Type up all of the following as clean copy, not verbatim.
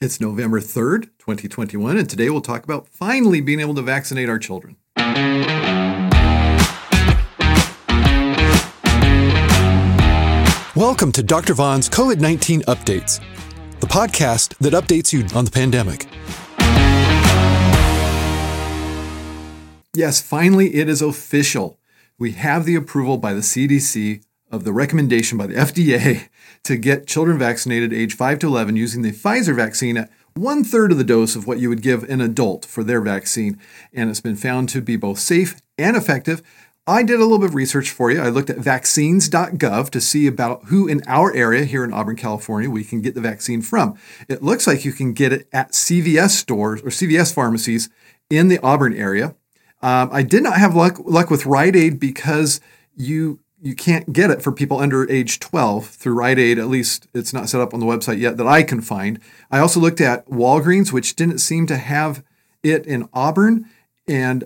It's November 3rd, 2021, and today we'll talk about finally being able to vaccinate our children. Welcome to Dr. Vaughn's COVID-19 Updates, the podcast that updates you on the pandemic. Yes, finally it is official. We have the approval by the CDC of the recommendation by the FDA to get children vaccinated age 5 to 11 using the Pfizer vaccine at 1/3 of the dose of what you would give an adult for their vaccine. And it's been found to be both safe and effective. I did a little bit of research for you. I looked at vaccines.gov to see about who in our area here in Auburn, California, we can get the vaccine from. It looks like you can get it at CVS stores or CVS pharmacies in the Auburn area. I did not have luck with Rite Aid because you can't get it for people under age 12 through Rite Aid. At least it's not set up on the website yet that I can find. I also looked at Walgreens, which didn't seem to have it in Auburn, and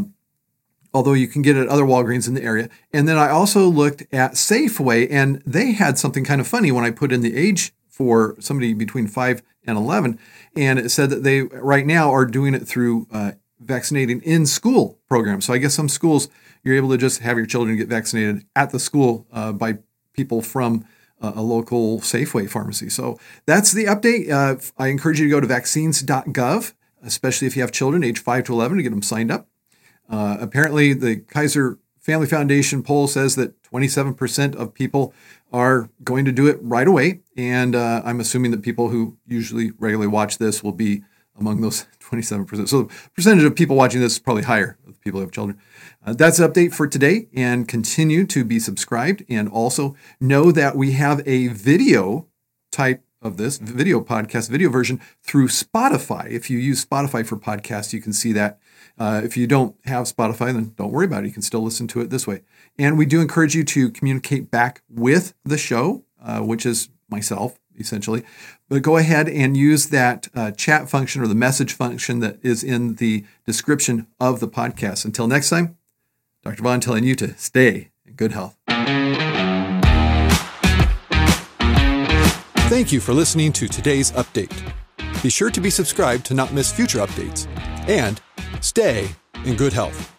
although you can get it at other Walgreens in the area. And then I also looked at Safeway, and they had something kind of funny when I put in the age for somebody between 5 and 11, and it said that they right now are doing it through vaccinating in school programs. So I guess some schools, you're able to just have your children get vaccinated at the school by people from a local Safeway pharmacy. So that's the update. I encourage you to go to vaccines.gov, especially if you have children age 5 to 11 to get them signed up. Apparently, the Kaiser Family Foundation poll says that 27% of people are going to do it right away. And I'm assuming that people who usually regularly watch this will be among those 27%. So the percentage of people watching this is probably higher of people who have children. That's the update for today, and continue to be subscribed. And also know that we have a video type of this video podcast, video version through Spotify. If you use Spotify for podcasts, you can see that. If you don't have Spotify, then don't worry about it. You can still listen to it this way. And we do encourage you to communicate back with the show, which is myself, essentially. But go ahead and use that chat function or the message function that is in the description of the podcast. Until next time, Dr. Vaughn telling you to stay in good health. Thank you for listening to today's update. Be sure to be subscribed to not miss future updates. And stay in good health.